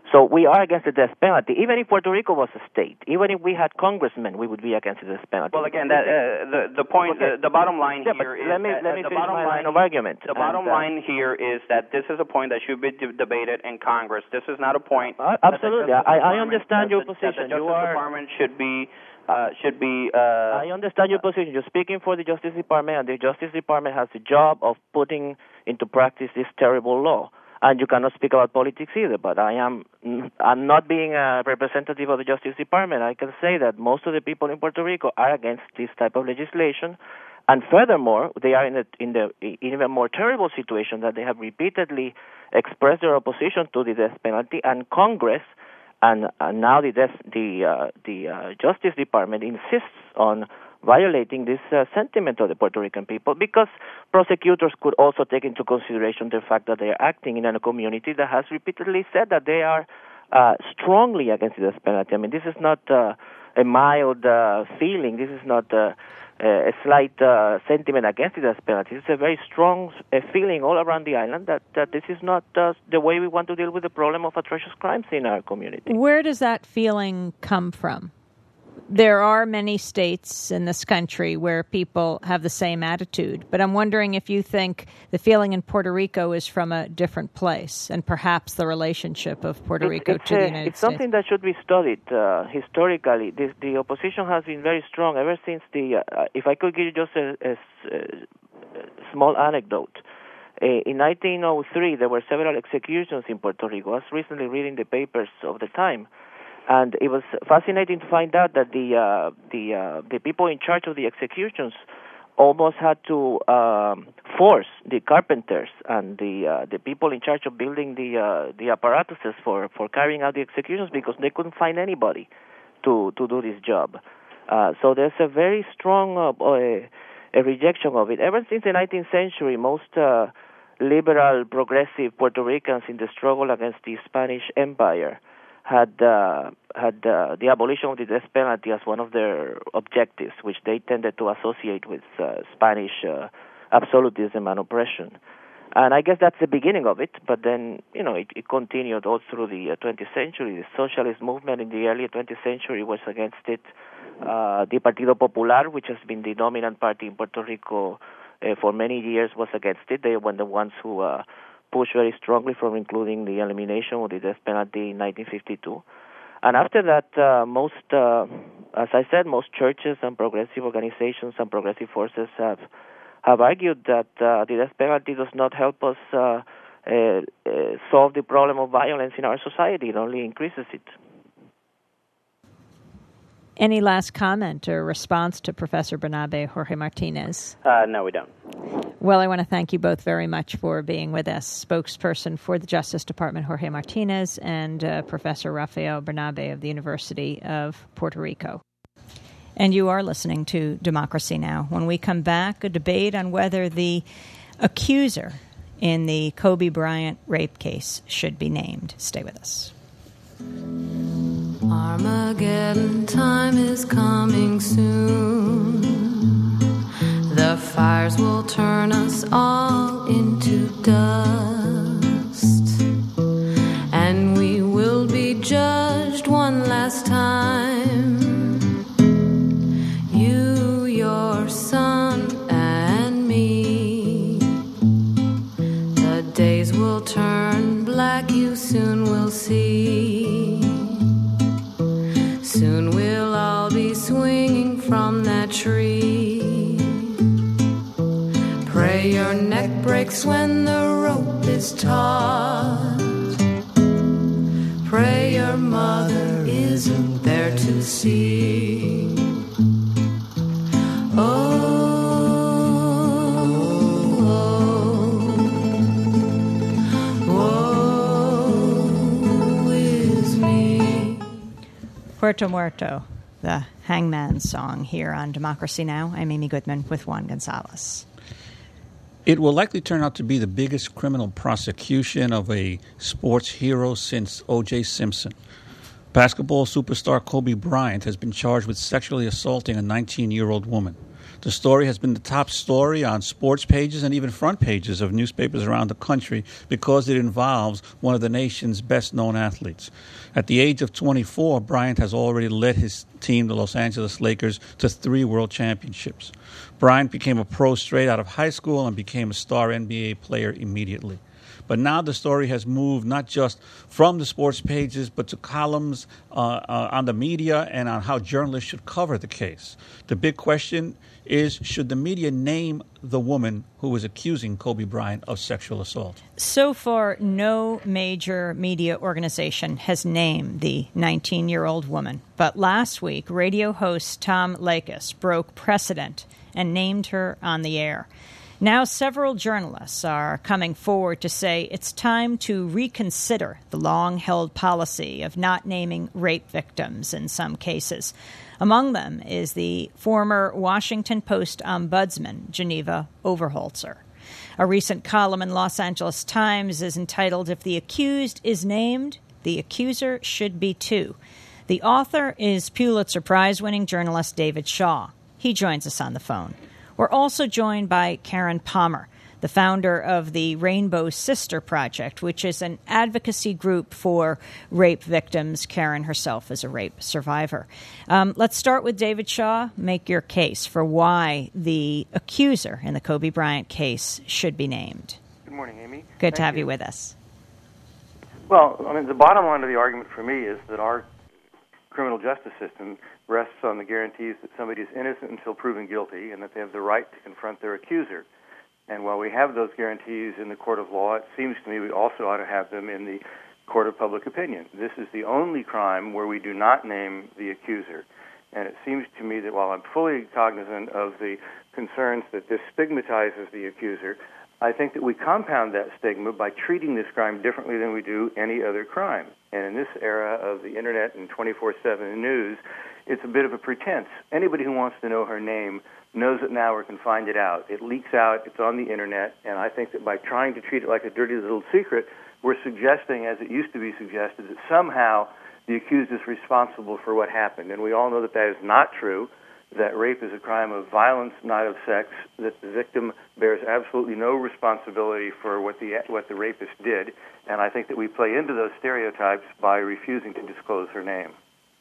So we are against the death penalty. Even if Puerto Rico was a state, even if we had congressmen, we would be against the death penalty. Well, again, that, uh, the the point, okay. the, the bottom line yeah, here is let me, that, let me uh, the finish bottom my line line of argument. The bottom and, uh, line here is that this is a point that should be de- debated in Congress. This is not a point. Uh, absolutely, that the I, I understand your that the, position. That the Justice you are, Department should be uh, should be. Uh, I understand your position. You're speaking for the Justice Department, and the Justice Department has the job of putting into practice this terrible law. And you cannot speak about politics either. But I am, I'm not being a representative of the Justice Department. I can say that most of the people in Puerto Rico are against this type of legislation, and furthermore, they are in a, in the in even more terrible situation that they have repeatedly expressed their opposition to the death penalty, and Congress, and, and now the death, the uh, the uh, Justice Department insists on violating this uh, sentiment of the Puerto Rican people, because prosecutors could also take into consideration the fact that they are acting in a community that has repeatedly said that they are uh, strongly against the death penalty. I mean, this is not uh, a mild uh, feeling. This is not uh, a slight uh, sentiment against the death penalty. It's a very strong uh, feeling all around the island that, that this is not uh, the way we want to deal with the problem of atrocious crimes in our community. Where does that feeling come from? There are many states in this country where people have the same attitude, but I'm wondering if you think the feeling in Puerto Rico is from a different place, and perhaps the relationship of Puerto it's, Rico it's to a, the United it's States. It's something that should be studied uh, historically. This, the opposition has been very strong ever since the, uh, if I could give you just a, a, a small anecdote. Uh, in nineteen oh three, there were several executions in Puerto Rico. I was recently reading the papers of the time. And it was fascinating to find out that the uh, the uh, the people in charge of the executions almost had to um, force the carpenters and the uh, the people in charge of building the uh, the apparatuses for, for carrying out the executions, because they couldn't find anybody to to do this job. Uh, so there's a very strong uh, uh, a rejection of it. Ever since the nineteenth century, most uh, liberal, progressive Puerto Ricans in the struggle against the Spanish Empire had uh, had uh, the abolition of the death penalty as one of their objectives, which they tended to associate with uh, Spanish uh, absolutism and oppression. And I guess that's the beginning of it, but then, you know, it, it continued all through the uh, twentieth century. The socialist movement in the early twentieth century was against it. Uh, the Partido Popular, which has been the dominant party in Puerto Rico uh, for many years, was against it. They were the ones who uh, pushed very strongly for including the elimination of the death penalty in nineteen fifty-two. And after that, uh, most, uh, as I said, most churches and progressive organizations and progressive forces have have argued that uh, the death penalty does not help us uh, uh, uh, solve the problem of violence in our society. It only increases it. Any last comment or response to Professor Bernabe Jorge Martinez? Uh, no, we don't. Well, I want to thank you both very much for being with us. Spokesperson for the Justice Department, Jorge Martinez, and uh, Professor Rafael Bernabe of the University of Puerto Rico. And you are listening to Democracy Now! When we come back, a debate on whether the accuser in the Kobe Bryant rape case should be named. Stay with us. Armageddon time is coming soon. The fires will turn us all into dust, and we will be judged one last time. You, your son, and me. The days will turn black, you soon will see. Soon we'll all be swinging from that tree. Pray your neck breaks when the rope is taut. Pray your mother isn't there to see. Oh, Puerto Muerto, the Hangman's song here on Democracy Now! I'm Amy Goodman with Juan Gonzalez. It will likely turn out to be the biggest criminal prosecution of a sports hero since O J Simpson. Basketball superstar Kobe Bryant has been charged with sexually assaulting a nineteen-year-old woman. The story has been the top story on sports pages and even front pages of newspapers around the country because it involves one of the nation's best-known athletes. At the age of twenty-four, Bryant has already led his team, the Los Angeles Lakers, to three world championships. Bryant became a pro straight out of high school and became a star N B A player immediately. But now the story has moved not just from the sports pages, but to columns uh, uh, on the media and on how journalists should cover the case. The big question is, should the media name the woman who is accusing Kobe Bryant of sexual assault? So far, no major media organization has named the nineteen-year-old woman. But last week, radio host Tom Leykis broke precedent and named her on the air. Now several journalists are coming forward to say it's time to reconsider the long-held policy of not naming rape victims in some cases. Among them is the former Washington Post ombudsman, Geneva Overholzer. A recent column in Los Angeles Times is entitled, "If the accused is named, the accuser should be too." The author is Pulitzer Prize-winning journalist David Shaw. He joins us on the phone. We're also joined by Karen Palmer, the founder of the Rainbow Sister Project, which is an advocacy group for rape victims. Karen herself is a rape survivor. Um, let's start with David Shaw. Make your case for why the accuser in the Kobe Bryant case should be named. Good morning, Amy. Good Thank to have you. you with us. Well, I mean, the bottom line of the argument for me is that our criminal justice system rests on the guarantees that somebody is innocent until proven guilty and that they have the right to confront their accuser. And while we have those guarantees in the court of law, it seems to me we also ought to have them in the court of public opinion. This is the only crime where we do not name the accuser. And it seems to me that while I'm fully cognizant of the concerns that this stigmatizes the accuser, I think that we compound that stigma by treating this crime differently than we do any other crime. And in this era of the Internet and twenty-four seven news, it's a bit of a pretense. Anybody who wants to know her name knows it now or can find it out. It leaks out, it's on the Internet, and I think that by trying to treat it like a dirty little secret, we're suggesting, as it used to be suggested, that somehow the accused is responsible for what happened. And we all know that that is not true, that rape is a crime of violence, not of sex, that the victim bears absolutely no responsibility for what the what the rapist did, and I think that we play into those stereotypes by refusing to disclose her name.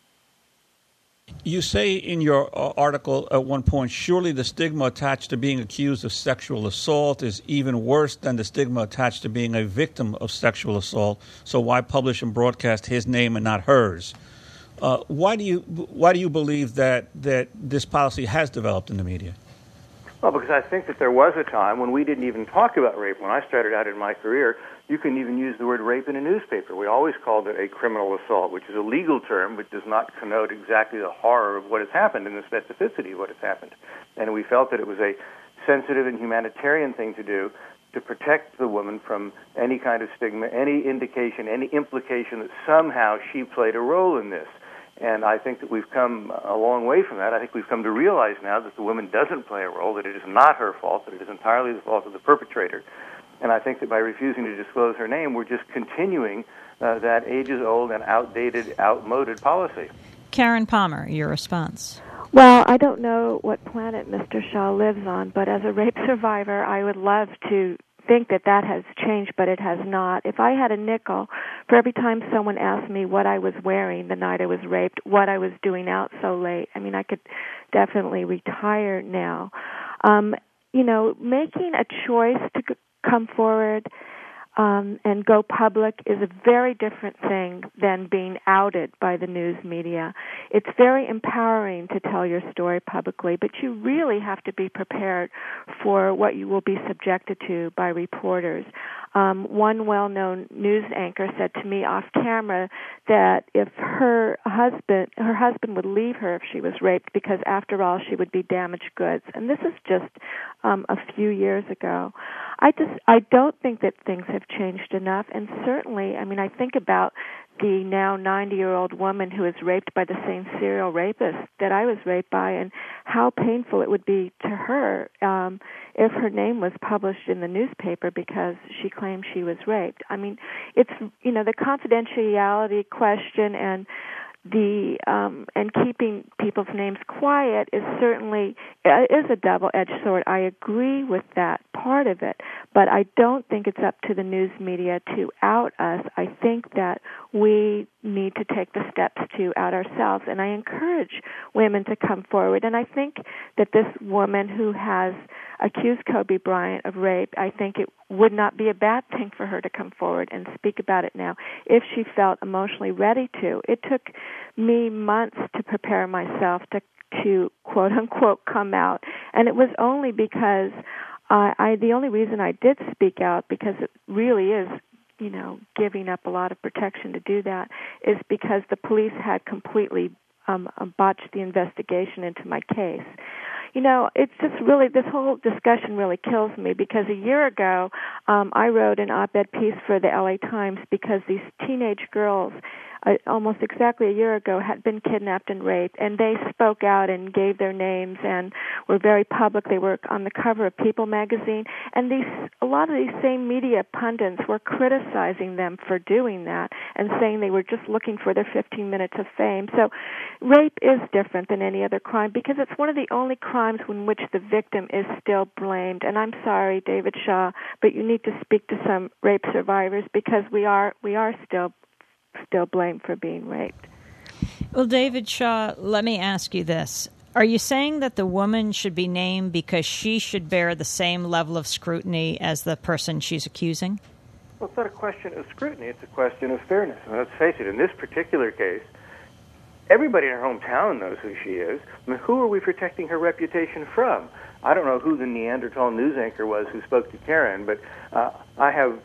You say in your uh, article at one point, surely the stigma attached to being accused of sexual assault is even worse than the stigma attached to being a victim of sexual assault, so why publish and broadcast his name and not hers? Uh, why do you why do you believe that, that this policy has developed in the media? Well, because I think that there was a time when we didn't even talk about rape. When I started out in my career, you couldn't even use the word rape in a newspaper. We always called it a criminal assault, which is a legal term, but does not connote exactly the horror of what has happened and the specificity of what has happened. And we felt that it was a sensitive and humanitarian thing to do to protect the woman from any kind of stigma, any indication, any implication that somehow she played a role in this. And I think that we've come a long way from that. I think we've come to realize now that the woman doesn't play a role, that it is not her fault, that it is entirely the fault of the perpetrator. And I think that by refusing to disclose her name, we're just continuing uh, that ages-old and outdated, outmoded policy. Karen Palmer, your response. Well, I don't know what planet Mister Shaw lives on, but as a rape survivor, I would love to think that that has changed, but it has not. If I had a nickel for every time someone asked me what I was wearing the night I was raped, what I was doing out so late, I mean, I could definitely retire now. Um, you know, making a choice to c- come forward um, and go public is a very different thing than being outed by the news media. It's very empowering to tell your story publicly, but you really have to be prepared for what you will be subjected to by reporters. Um, one well-known news anchor said to me off camera that if her husband, her husband would leave her if she was raped because, after all, she would be damaged goods. And this is just um, a few years ago. I just, I don't think that things have changed enough. And certainly, I mean, I think about the now ninety-year-old woman who was raped by the same serial rapist that I was raped by, and how painful it would be to her um, if her name was published in the newspaper because she claimed she was raped. I mean, it's, you know, the confidentiality question and the um, and keeping people's names quiet is certainly uh, is a double-edged sword. I agree with that part of it, but I don't think it's up to the news media to out us. I think that we need to take the steps to out ourselves, and I encourage women to come forward. And I think that this woman who has accused Kobe Bryant of rape, I think it would not be a bad thing for her to come forward and speak about it now if she felt emotionally ready to. It took me months to prepare myself to, to quote unquote, come out, and it was only because uh, I the only reason I did speak out, because it really is, you know, giving up a lot of protection to do that, is because the police had completely um, botched the investigation into my case. You know, it's just really, this whole discussion really kills me, because a year ago um, I wrote an op-ed piece for the L A Times because these teenage girls, uh, almost exactly a year ago, had been kidnapped and raped, and they spoke out and gave their names and were very public. They were on the cover of People magazine, and these a lot of these same media pundits were criticizing them for doing that and saying they were just looking for their fifteen minutes of fame. So rape is different than any other crime, because it's one of the only crimes in which the victim is still blamed. And I'm sorry, David Shaw, but you need to speak to some rape survivors, because we are we are still still blamed for being raped. Well, David Shaw, let me ask you this. Are you saying that the woman should be named because she should bear the same level of scrutiny as the person she's accusing? Well, it's not a question of scrutiny. It's a question of fairness. And let's face it, in this particular case, everybody in her hometown knows who she is. I mean, who are we protecting her reputation from? I don't know who the Neanderthal news anchor was who spoke to Karen, but uh, I have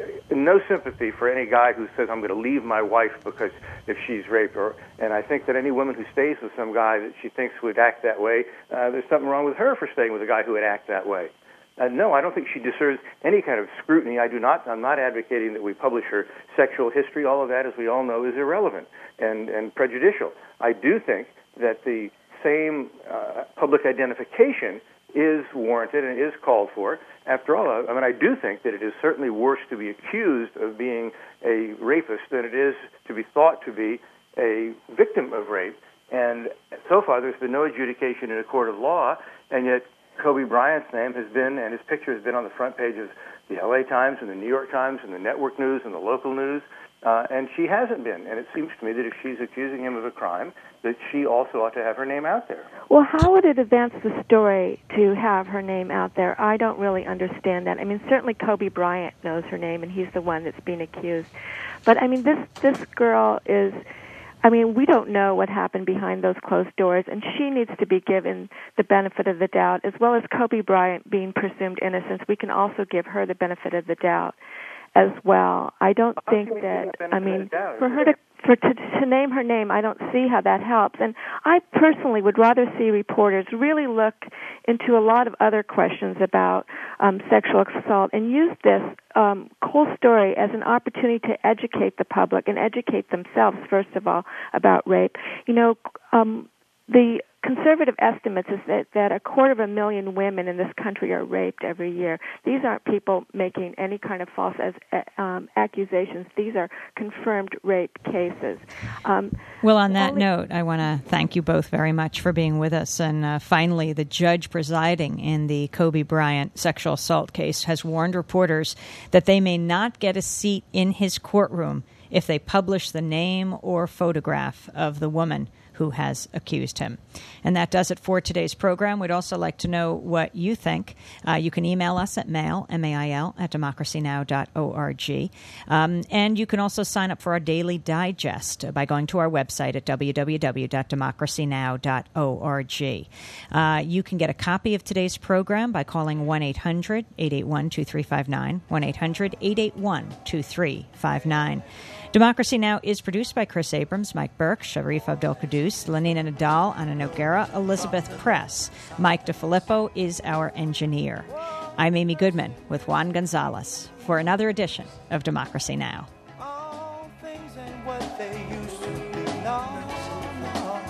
no sympathy for any guy who says, I'm going to leave my wife because if she's raped. Or, and I think that any woman who stays with some guy that she thinks would act that way, uh, there's something wrong with her for staying with a guy who would act that way. Uh, no, I don't think she deserves any kind of scrutiny. I do not. I'm not advocating that we publish her sexual history. All of that, as we all know, is irrelevant and, and prejudicial. I do think that the same uh, public identification is warranted and is called for. After all, I mean, I do think that it is certainly worse to be accused of being a rapist than it is to be thought to be a victim of rape. And so far, there's been no adjudication in a court of law, and yet Kobe Bryant's name has been, and his picture has been on the front page of the L A Times and the New York Times and the network news and the local news, uh, and she hasn't been. And it seems to me that if she's accusing him of a crime, that she also ought to have her name out there. Well, how would it advance the story to have her name out there? I don't really understand that. I mean, certainly Kobe Bryant knows her name, and he's the one that's being accused. But, I mean, this this girl is... I mean, we don't know what happened behind those closed doors, and she needs to be given the benefit of the doubt, as well as Kobe Bryant being presumed innocent. We can also give her the benefit of the doubt as well. I don't think that, I mean, for her to for to, to name her name, I don't see how that helps. And I personally would rather see reporters really look into a lot of other questions about um, sexual assault and use this um, whole story as an opportunity to educate the public and educate themselves, first of all, about rape. You know, um, the conservative estimates is that, that a quarter of a million women in this country are raped every year. These aren't people making any kind of false as, um, accusations. These are confirmed rape cases. Um, well, on that note, I want to thank you both very much for being with us. And uh, finally, the judge presiding in the Kobe Bryant sexual assault case has warned reporters that they may not get a seat in his courtroom if they publish the name or photograph of the woman who has accused him. And that does it for today's program. We'd also like to know what you think. Uh, you can email us at mail, M A I L, at democracy now dot org. Um, and you can also sign up for our daily digest by going to our website at w w w dot democracy now dot org. Uh, you can get a copy of today's program by calling one eight hundred eight eight one two three five nine, one eight hundred eight eight one two three five nine. Democracy Now! Is produced by Chris Abrams, Mike Burke, Sharif Abdel-Quddus, Lenina Nadal, Anna Noguera, Elizabeth Press. Mike DeFilippo is our engineer. I'm Amy Goodman with Juan Gonzalez for another edition of Democracy Now! All things ain't what they used to be. No, no.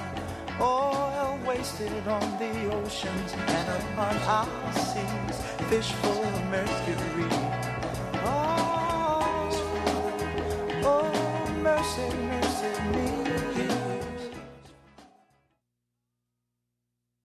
Oil wasted on the oceans and upon our seas. Fish full of mercury. Oh, oh, mercy, mercy.